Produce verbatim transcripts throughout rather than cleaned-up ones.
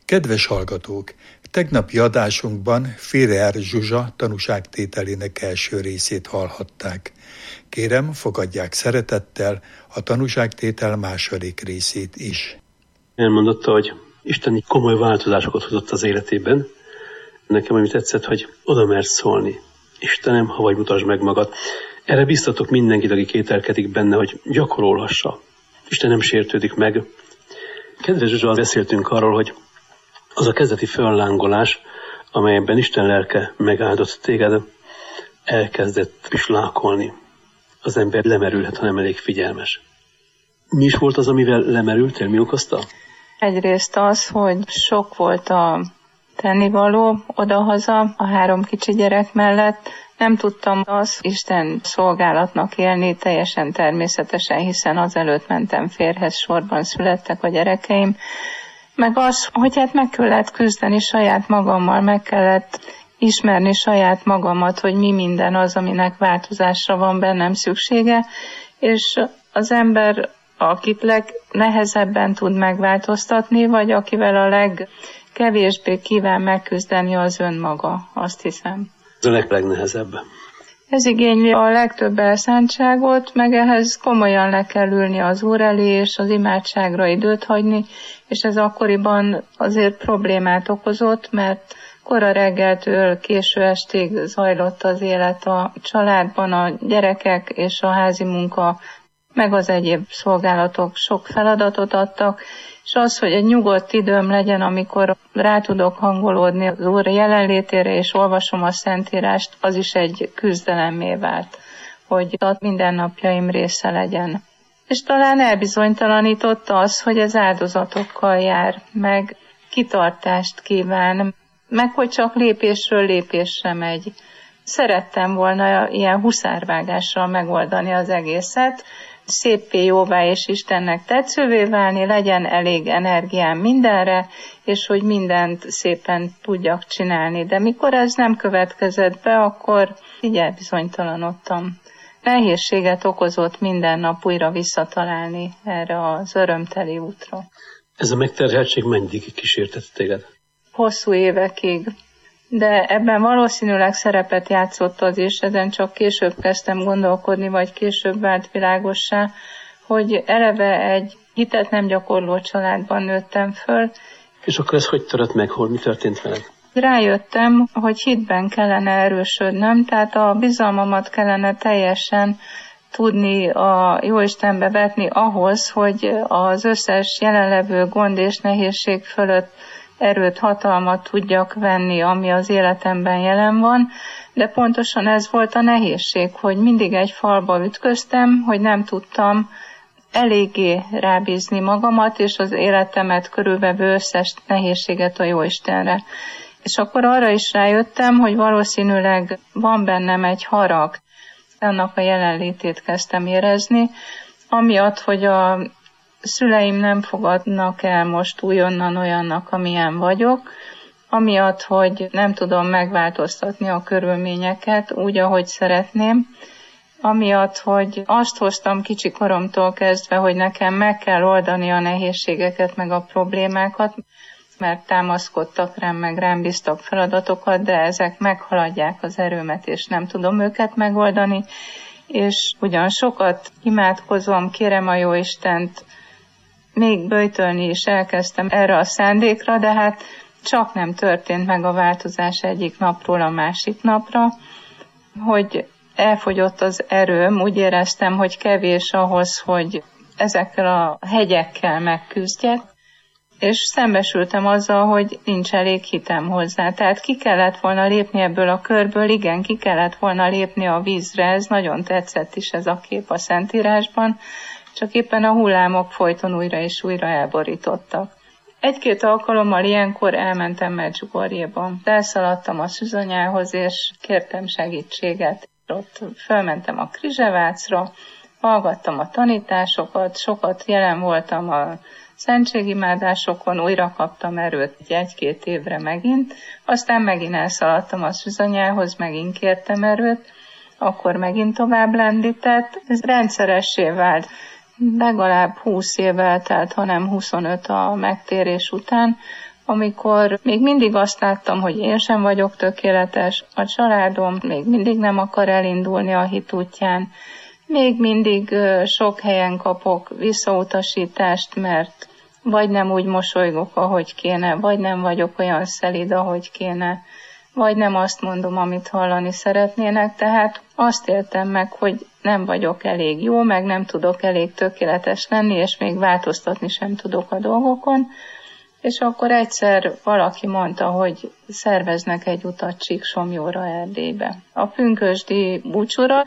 Kedves hallgatók! Tegnapi adásunkban Firer Zsuzsa tanúságtételének első részét hallhatták. Kérem, fogadják szeretettel a tanúságtétel második részét is. Elmondotta, hogy Isten komoly változásokat hozott az életében. Nekem ami tetszett, hogy oda mersz szólni. Istenem, ha vagy, mutasd meg magad. Erre biztatok mindenkit, aki kételkedik benne, hogy gyakorolhassa. Isten nem sértődik meg. Kedves Zsuzsa, beszéltünk arról, hogy az a kezdeti föllángolás, amelyben Isten lelke megáldott téged, elkezdett is lákolni. Az ember lemerülhet, ha nem elég figyelmes. Mi is volt az, amivel lemerültél? Mi okozta? Egyrészt az, hogy sok volt a tennivaló odahaza a három kicsi gyerek mellett. Nem tudtam az Isten szolgálatnak élni teljesen természetesen, hiszen azelőtt mentem férjhez, sorban születtek a gyerekeim. Meg az, hogy hát meg kellett küzdeni saját magammal, meg kellett ismerni saját magamat, hogy mi minden az, aminek változásra van bennem szüksége, és az ember, akit legnehezebben tud megváltoztatni, vagy akivel a legkevésbé kíván megküzdeni, az önmaga, azt hiszem. Ez a legnehezebb. Ez igényli a legtöbb elszántságot, meg ehhez komolyan le kell ülni az Úr elé, és az imádságra időt hagyni, és ez akkoriban azért problémát okozott, mert kora reggeltől késő estig zajlott az élet a családban, a gyerekek és a házi munka, meg az egyéb szolgálatok sok feladatot adtak, és az, hogy egy nyugodt időm legyen, amikor rá tudok hangolódni az Úr jelenlétére, és olvasom a Szentírást, az is egy küzdelemmé vált, hogy a mindennapjaim része legyen. És talán elbizonytalanította az, hogy ez áldozatokkal jár, meg kitartást kíván, meg hogy csak lépésről lépésre megy. Szerettem volna ilyen huszárvágással megoldani az egészet, széppé, jóvá és Istennek tetszővé válni, legyen elég energiám mindenre, és hogy mindent szépen tudjak csinálni. De mikor ez nem következett be, akkor így elbizonytalanodtam. Nehézséget okozott minden nap újra visszatalálni erre az örömteli útra. Ez a megterheltség mennyi kísértett téged? Hosszú évekig. De ebben valószínűleg szerepet játszott az is, ezen csak később kezdtem gondolkodni, vagy később vált világossá, hogy eleve egy hitet nem gyakorló családban nőttem föl. És akkor ez hogy törött meg, hol mi történt veled? Rájöttem, hogy hitben kellene erősödnöm, tehát a bizalmamat kellene teljesen tudni a Jóistenbe vetni ahhoz, hogy az összes jelenlevő gond és nehézség fölött erőt, hatalmat tudjak venni, ami az életemben jelen van, de pontosan ez volt a nehézség, hogy mindig egy falba ütköztem, hogy nem tudtam eléggé rábízni magamat, és az életemet körülvevő összes nehézséget a Jóistenre. És akkor arra is rájöttem, hogy valószínűleg van bennem egy harag, annak a jelenlétét kezdtem érezni, amiatt, hogy a szüleim nem fogadnak el most újonnan olyannak, amilyen vagyok, amiatt, hogy nem tudom megváltoztatni a körülményeket úgy, ahogy szeretném, amiatt, hogy azt hoztam kicsi koromtól kezdve, hogy nekem meg kell oldani a nehézségeket, meg a problémákat, mert támaszkodtak rám, meg rám bíztak feladatokat, de ezek meghaladják az erőmet, és nem tudom őket megoldani, és ugyan sokat imádkozom, kérem a Jóistent, még böjtölni is elkezdtem erre a szándékra, de hát csak nem történt meg a változás egyik napról a másik napra, hogy elfogyott az erőm, úgy éreztem, hogy kevés ahhoz, hogy ezekkel a hegyekkel megküzdjek, és szembesültem azzal, hogy nincs elég hitem hozzá. Tehát ki kellett volna lépni ebből a körből, igen, ki kellett volna lépni a vízre, ez nagyon tetszett is ez a kép a Szentírásban, csak éppen a hullámok folyton újra és újra elborítottak. Egy-két alkalommal ilyenkor elmentem Medjugorjéba. Elszaladtam a szűzanyához, és kértem segítséget. Ott fölmentem a Krizsevácra, hallgattam a tanításokat, sokat jelen voltam a szentségimádásokon, újra kaptam erőt egy-két évre megint, aztán megint elszaladtam a szűzanyához, megint kértem erőt, akkor megint tovább lendített. Ez rendszeressé vált. Legalább húsz év eltelt, hanem huszonöt a megtérés után, amikor még mindig azt láttam, hogy én sem vagyok tökéletes, a családom még mindig nem akar elindulni a hit útján, még mindig sok helyen kapok visszautasítást, mert vagy nem úgy mosolygok, ahogy kéne, vagy nem vagyok olyan szelíd, ahogy kéne, vagy nem azt mondom, amit hallani szeretnének. Tehát azt éltem meg, hogy nem vagyok elég jó, meg nem tudok elég tökéletes lenni, és még változtatni sem tudok a dolgokon. És akkor egyszer valaki mondta, hogy szerveznek egy utat Csíksomlyóra, Erdélybe. A pünkösdi búcsúra,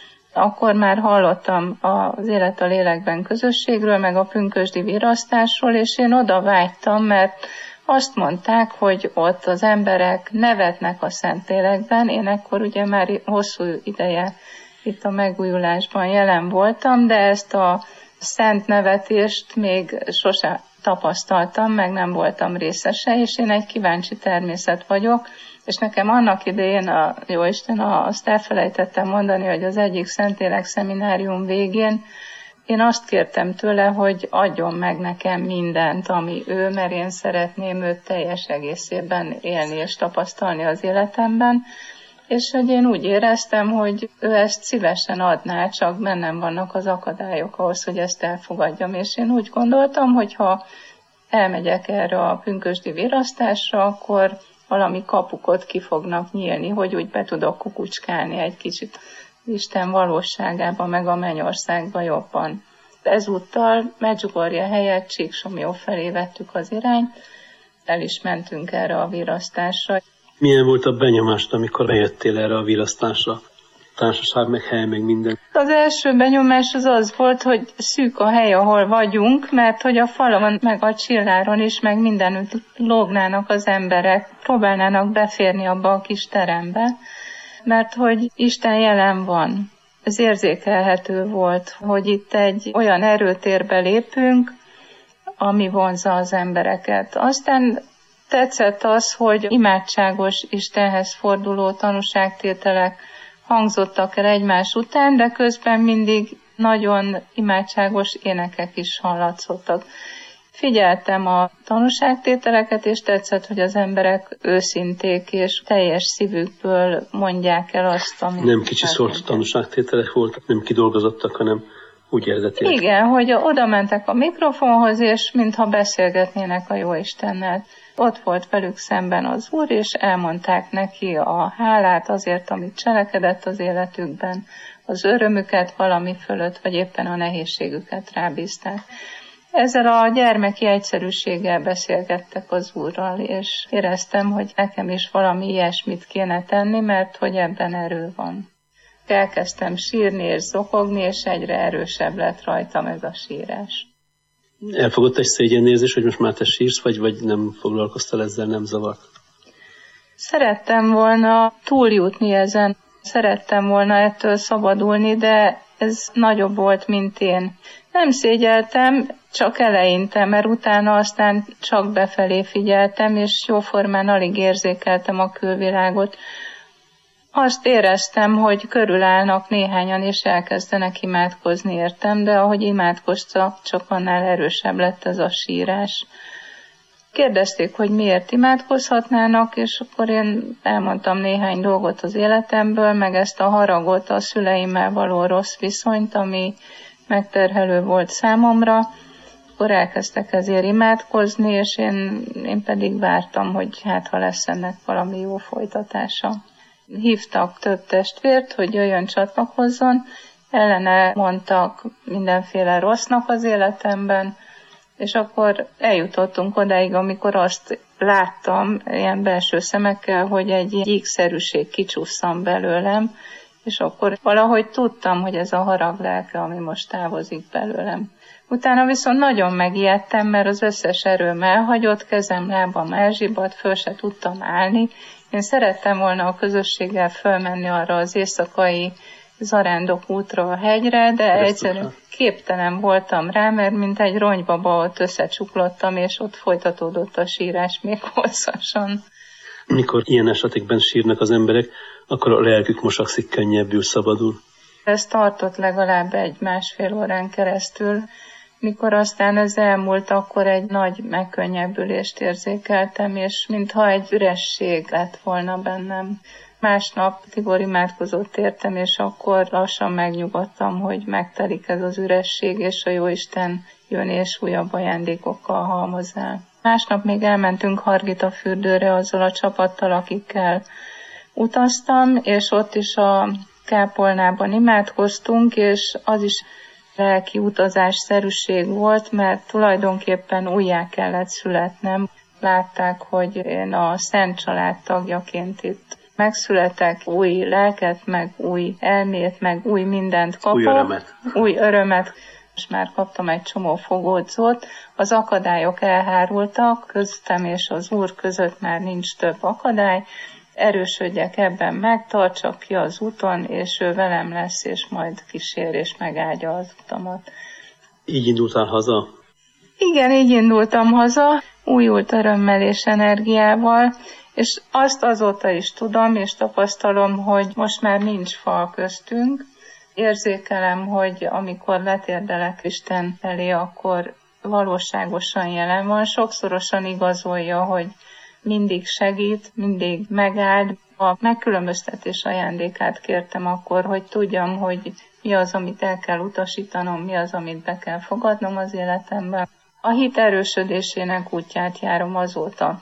akkor már hallottam az Élet a lélekben közösségről, meg a pünkösdi virasztásról, és én oda vágytam, mert azt mondták, hogy ott az emberek nevetnek a Szentlélekben. Én ekkor ugye már hosszú ideje itt a megújulásban jelen voltam, de ezt a szent nevetést még sose tapasztaltam, meg nem voltam részese, és én egy kíváncsi természet vagyok, és nekem annak idején, a, jó Isten, azt elfelejtettem mondani, hogy az egyik Szentlélek szeminárium végén én azt kértem tőle, hogy adjon meg nekem mindent, ami ő, mert én szeretném őt teljes egészében élni és tapasztalni az életemben, és hogy én úgy éreztem, hogy ő ezt szívesen adná, csak bennem vannak az akadályok ahhoz, hogy ezt elfogadjam, és én úgy gondoltam, hogy ha elmegyek erre a pünkösdi virasztásra, akkor valami kapukot ki fognak nyílni, hogy úgy be tudok kukucskálni egy kicsit Isten valóságába, meg a mennyországba jobban. Ezúttal Medjugorje helyett Csíksomlyó felé vettük az irányt, el is mentünk erre a virasztásra. Milyen volt a benyomást, amikor bejöttél erre a virasztásra? Társaság, meg hely, meg minden. Az első benyomás az az volt, hogy szűk a hely, ahol vagyunk, mert hogy a falon, meg a csilláron is, meg mindenütt lógnának az emberek, próbálnának beférni abba a kis terembe, mert hogy Isten jelen van. Ez érzékelhető volt, hogy itt egy olyan erőtérbe lépünk, ami vonzza az embereket. Aztán tetszett az, hogy imádságos Istenhez forduló tanúságtételek hangzottak el egymás után, de közben mindig nagyon imádságos énekek is hallatszottak. Figyeltem a tanúságtételeket, és tetszett, hogy az emberek őszinték és teljes szívükből mondják el azt, amit... Nem kicsi szólt tanúságtételek voltak, nem kidolgozottak, hanem úgy eredetileg. Igen, hogy oda mentek a mikrofonhoz, és mintha beszélgetnének a Jóistennel. Ott volt velük szemben az Úr, és elmondták neki a hálát azért, amit cselekedett az életükben, az örömüket valami fölött, vagy éppen a nehézségüket rábízták. Ezzel a gyermeki egyszerűséggel beszélgettek az Úrral, és éreztem, hogy nekem is valami ilyesmit kéne tenni, mert hogy ebben erő van. Elkezdtem sírni és zokogni, és egyre erősebb lett rajtam ez a sírás. Elfogott egy szégyennézés, hogy most már te sírsz, vagy, vagy nem foglalkoztál ezzel, nem zavart? Szerettem volna túljutni ezen, szerettem volna ettől szabadulni, de ez nagyobb volt, mint én. Nem szégyeltem, csak eleinte, mert utána aztán csak befelé figyeltem, és jóformán alig érzékeltem a külvilágot. Azt éreztem, hogy körülállnak néhányan, és elkezdenek imádkozni értem, de ahogy imádkoztak, csak annál erősebb lett ez a sírás. Kérdezték, hogy miért imádkozhatnának, és akkor én elmondtam néhány dolgot az életemből, meg ezt a haragot, a szüleimmel való rossz viszonyt, ami megterhelő volt számomra. Akkor elkezdtek ezért imádkozni, és én, én pedig vártam, hogy hát ha lesz ennek valami jó folytatása. Hívtak több testvért, hogy jöjjön csatlakozzon, ellene mondtak mindenféle rossznak az életemben, és akkor eljutottunk odáig, amikor azt láttam ilyen belső szemekkel, hogy egy gyíkszerűség kicsusszan belőlem, és akkor valahogy tudtam, hogy ez a harag lelke, ami most távozik belőlem. Utána viszont nagyon megijedtem, mert az összes erőm elhagyott, kezem, lábam elzsibadt, föl se tudtam állni. Én szerettem volna a közösséggel fölmenni arra az éjszakai zarándok útra a hegyre, de egyszerűen képtelen voltam rá, mert mint egy ronybaba ott összecsuklottam, és ott folytatódott a sírás még hosszasan. Mikor ilyen esetekben sírnak az emberek, akkor a lelkük mosakszik, könnyebbül szabadul. Ez tartott legalább egy másfél órán keresztül, Mikor aztán ez elmúlt, akkor egy nagy megkönnyebbülést érzékeltem, és mintha egy üresség lett volna bennem. Másnap Tibor imádkozott értem, és akkor lassan megnyugodtam, hogy megtelik ez az üresség, és a Jóisten jön és újabb ajándékokkal halmoz el. Másnap még elmentünk Hargitafürdőre azzal a csapattal, akikkel utaztam, és ott is a kápolnában imádkoztunk, és az is lelki utazásszerűség volt, mert tulajdonképpen újjá kellett születnem. Látták, hogy én a Szent Család tagjaként itt megszületek, új lelket, meg új elmét, meg új mindent kapok. Új örömet. Új örömet. És már kaptam egy csomó fogódzót. Az akadályok elhárultak, köztem és az Úr között már nincs több akadály. Erősödjek ebben, megtartsak ki az úton, és ő velem lesz, és majd kísér és megáldja az utamat. Így indultál haza? Igen, így indultam haza, újult örömmel és energiával, és azt azóta is tudom és tapasztalom, hogy most már nincs fal köztünk. Érzékelem, hogy amikor letérdelek Isten felé, akkor valóságosan jelen van, sokszorosan igazolja, hogy mindig segít, mindig megáld. A megkülönböztetés ajándékát kértem akkor, hogy tudjam, hogy mi az, amit el kell utasítanom, mi az, amit be kell fogadnom az életemben. A hit erősödésének útját járom azóta.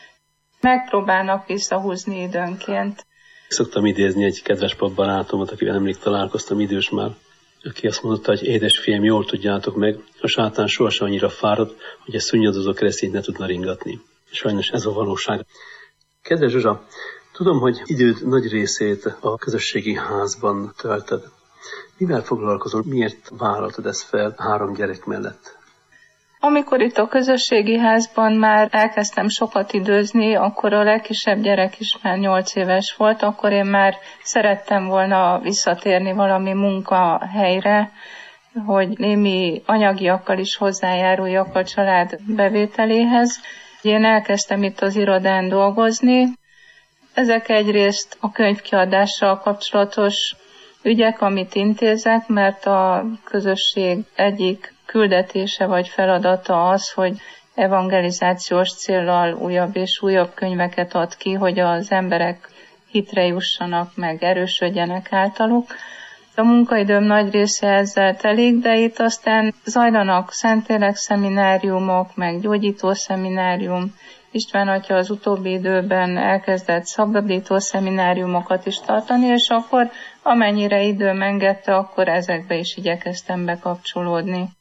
Megpróbálnak visszahúzni időnként. Szoktam idézni egy kedves papbarátomat, akivel nemrég találkoztam, idős már, aki azt mondotta, hogy édesfiam, jól tudjátok meg, a sátán sohasem annyira fáradt, hogy a szunnyadozó keresztényt ne tudna ringatni. Sajnos ez a valóság. Kedves Zsuzsa, tudom, hogy időd nagy részét a közösségi házban töltöd. Mivel foglalkozol, miért vállaltad ezt fel három gyerek mellett? Amikor itt a közösségi házban már elkezdtem sokat időzni, akkor a legkisebb gyerek is már nyolc éves volt, akkor én már szerettem volna visszatérni valami munkahelyre, hogy némi anyagiakkal is hozzájáruljak a család bevételéhez. Én elkezdtem itt az irodán dolgozni. Ezek egyrészt a könyvkiadással kapcsolatos ügyek, amit intézek, mert a közösség egyik küldetése vagy feladata az, hogy evangelizációs céllal újabb és újabb könyveket ad ki, hogy az emberek hitre jussanak, meg erősödjenek általuk. A munkaidőm nagy része ezzel telik, de itt aztán zajlanak szentlélek szemináriumok, meg gyógyító szeminárium. István atya az utóbbi időben elkezdett szabadító szemináriumokat is tartani, és akkor amennyire időm engedte, akkor ezekbe is igyekeztem bekapcsolódni.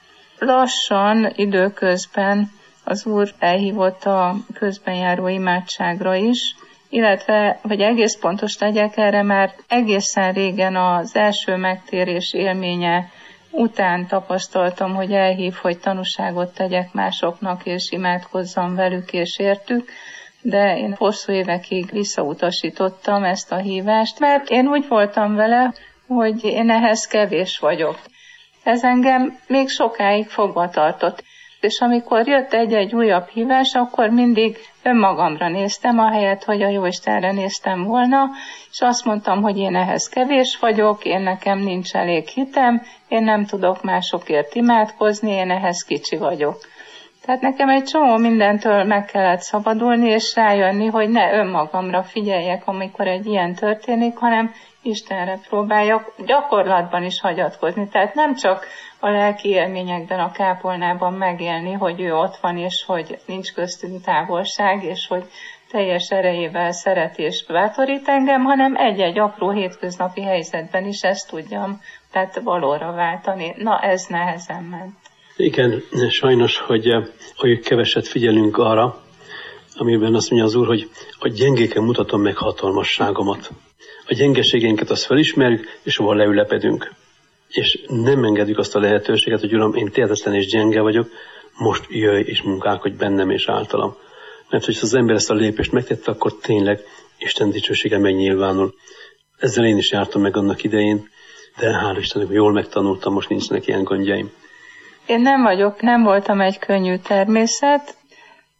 Lassan, időközben az Úr elhívott a közbenjáró imádságra is, illetve, hogy egész pontos legyek, erre már egészen régen az első megtérés élménye után tapasztaltam, hogy elhív, hogy tanúságot tegyek másoknak, és imádkozzam velük és értük, de én hosszú évekig visszautasítottam ezt a hívást, mert én úgy voltam vele, hogy én ehhez kevés vagyok. Ez engem még sokáig fogva tartott. És amikor jött egy-egy újabb hívás, akkor mindig önmagamra néztem, ahelyett, hogy a Jóistenre néztem volna, és azt mondtam, hogy én ehhez kevés vagyok, én nekem nincs elég hitem, én nem tudok másokért imádkozni, én ehhez kicsi vagyok. Tehát nekem egy csomó mindentől meg kellett szabadulni, és rájönni, hogy ne önmagamra figyeljek, amikor egy ilyen történik, hanem Istenre próbáljak gyakorlatban is hagyatkozni. Tehát nem csak a lelki élményekben, a kápolnában megélni, hogy ő ott van, és hogy nincs köztünk távolság, és hogy teljes erejével szeret és bátorít engem, hanem egy-egy apró hétköznapi helyzetben is ezt tudjam, tehát valóra váltani. Na, ez nehezen ment. Igen, sajnos, hogy, hogy keveset figyelünk arra, amiben azt mondja az Úr, hogy a gyengéken mutatom meg hatalmasságomat. A gyengeségeinket azt felismerjük, és ahol leülepedünk. És nem engedjük azt a lehetőséget, hogy Uram, én tehetetlen és gyenge vagyok, most jöjj és munkálkodj bennem és általam. Mert hogy az ember ezt a lépést megtette, akkor tényleg Isten dicsősége megnyilvánul. Ezzel én is jártam meg annak idején, de hál' Istennek, jól megtanultam, most nincsenek ilyen gondjaim. Én nem vagyok, nem voltam egy könnyű természet.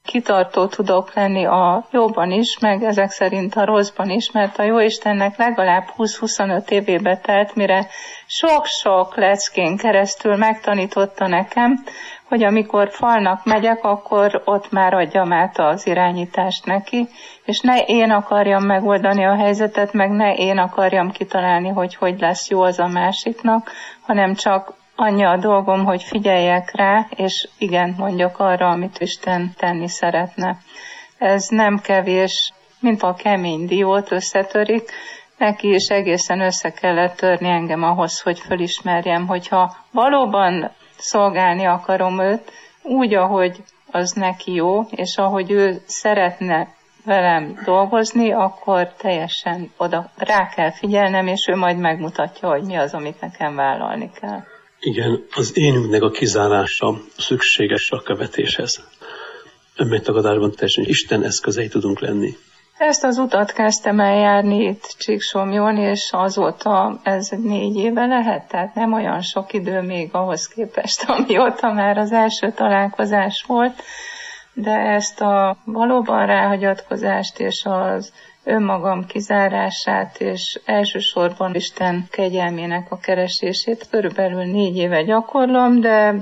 kitartó tudok lenni a jóban is, meg ezek szerint a rosszban is, mert a Jóistennek legalább húsz-huszonöt évébe telt, mire sok-sok leckén keresztül megtanította nekem, hogy amikor falnak megyek, akkor ott már adjam át az irányítást neki, és ne én akarjam megoldani a helyzetet, meg ne én akarjam kitalálni, hogy hogy lesz jó az a másiknak, hanem csak annyi a dolgom, hogy figyeljek rá, és igen, mondjak arra, amit Isten tenni szeretne. Ez nem kevés, mint a kemény diót összetörik, neki is egészen össze kellett törni engem ahhoz, hogy fölismerjem, hogyha valóban szolgálni akarom őt, úgy, ahogy az neki jó, és ahogy ő szeretne velem dolgozni, akkor teljesen oda rá kell figyelnem, és ő majd megmutatja, hogy mi az, amit nekem vállalni kell. Igen, az énünknek a kizárása szükséges a követéshez. Önmegtagadásban teljesen Isten eszközei tudunk lenni. Ezt az utat kezdtem eljárni itt Csíksomjon, és azóta ez négy éve lehet, tehát nem olyan sok idő még ahhoz képest, amióta már az első találkozás volt, de ezt a valóban ráhagyatkozást és az önmagam kizárását, és elsősorban Isten kegyelmének a keresését körülbelül négy éve gyakorlom, de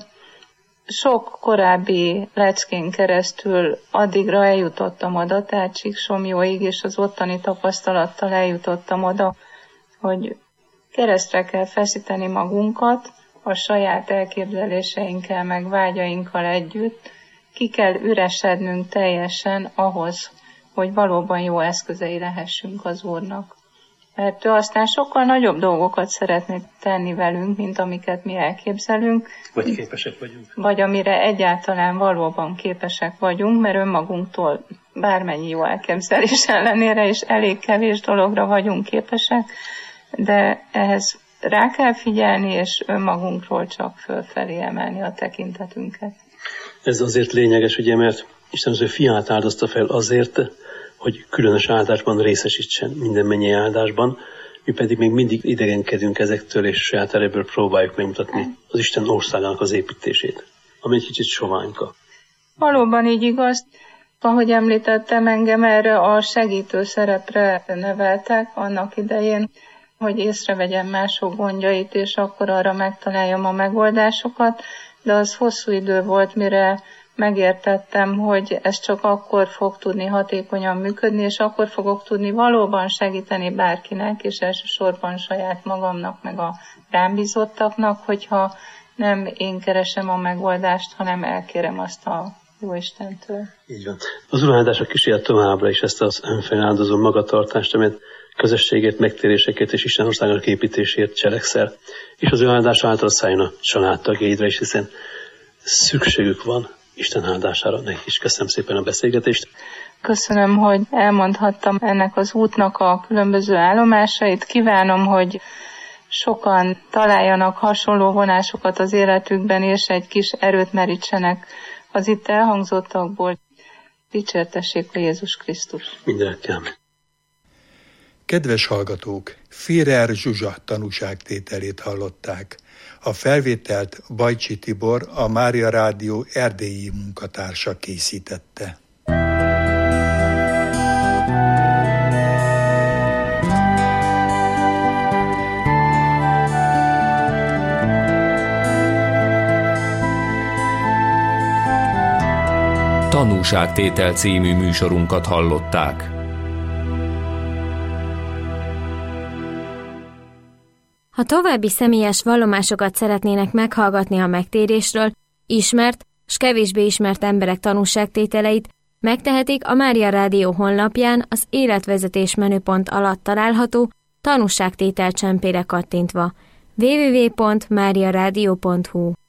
sok korábbi leckén keresztül addigra eljutottam oda, tehát Csíksomjóig, és az ottani tapasztalattal eljutottam oda, hogy keresztre kell feszíteni magunkat, a saját elképzeléseinkkel, meg vágyainkkal együtt, ki kell üresednünk teljesen ahhoz, hogy valóban jó eszközei lehessünk az Úrnak. Mert ő aztán sokkal nagyobb dolgokat szeretné tenni velünk, mint amiket mi elképzelünk. Vagy képesek vagyunk. Vagy amire egyáltalán valóban képesek vagyunk, mert önmagunktól bármennyi jó elképzelés ellenére is elég kevés dologra vagyunk képesek, de ehhez rá kell figyelni, és önmagunkról csak fölfelé emelni a tekintetünket. Ez azért lényeges, ugye, mert Isten az ő fiát áldozta fel azért, hogy különös áldásban részesítsen, minden mennyi áldásban, mi pedig még mindig idegenkedünk ezektől, és saját erőből próbáljuk megmutatni az Isten országának az építését, ami egy kicsit soványka. Valóban így igaz. Ahogy említettem, engem erre a segítő szerepre neveltek annak idején, hogy észrevegyem mások gondjait, és akkor arra megtaláljam a megoldásokat, de az hosszú idő volt, mire megértettem, hogy ez csak akkor fog tudni hatékonyan működni, és akkor fogok tudni valóban segíteni bárkinek, és elsősorban saját magamnak, meg a rám bízottaknak, hogyha nem én keresem a megoldást, hanem elkérem azt a jó Istentől. Így van. Az uráldása kísérlet továbbra is ezt az önfeláldozó magatartást, amit közösségért, megtérésekért és Isten országának építésért cselekszel. És az áldás által szálljon a családtagjaidra is, hiszen szükségük van Isten áldására. Nekik is köszönöm szépen a beszélgetést. Köszönöm, hogy elmondhattam ennek az útnak a különböző állomásait. Kívánom, hogy sokan találjanak hasonló vonásokat az életükben, és egy kis erőt merítsenek az itt elhangzottakból. Dicsértessék a Jézus Krisztus. Mindenekkel. Kedves hallgatók, Führer Zsuzsa tanúságtételét hallották. A felvételt Bajcsi Tibor, a Mária Rádió erdélyi munkatársa készítette. Tanúságtétel című műsorunkat hallották. Ha további személyes vallomásokat szeretnének meghallgatni a megtérésről, ismert s kevésbé ismert emberek tanúságtételeit, megtehetik a Mária Rádió honlapján az életvezetés menüpont alatt található tanúságtétel csempére kattintva. double-u double-u double-u pont mária rádió pont hu